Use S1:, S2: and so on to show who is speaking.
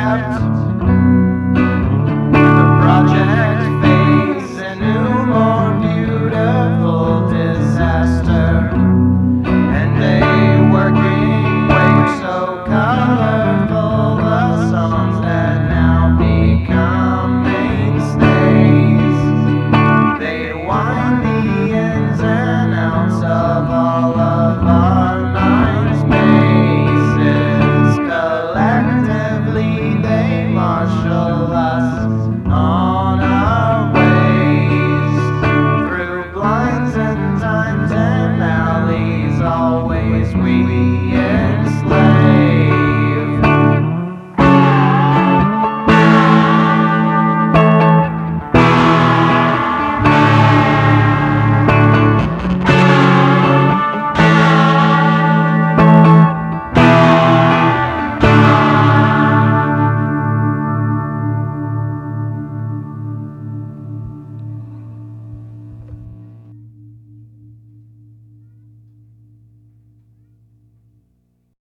S1: kept. The project face a new, more beautiful disaster, and a working wave so colorful, the songs that now become mainstays. They wind the ins and outs of all of our mind spaces. Collectively they marshal us on our ways through blinds and times and alleys. Always we